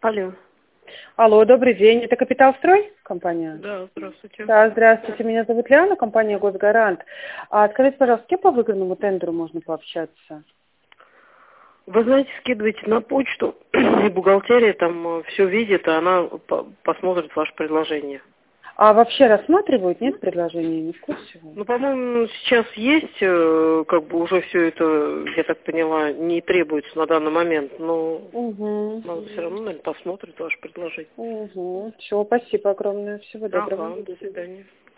Алло. Алло, добрый день. Это «Капиталстрой» компания? Да, здравствуйте. Да, здравствуйте. Меня зовут Лиана, компания «Госгарант». Скажите, пожалуйста, с кем по выгодному тендеру можно пообщаться? Вы знаете, скидывайте на почту, и бухгалтерия там все видит, и она посмотрит ваше предложение. А вообще рассматривают? Нет предложений? Не в курсе? Ну, по-моему, сейчас есть, как бы уже все это, я так поняла, не требуется на данный момент, но Угу. надо все равно, наверное, посмотрит ваше предложение. Угу. Все, спасибо огромное. Всего доброго. Ага, до свидания.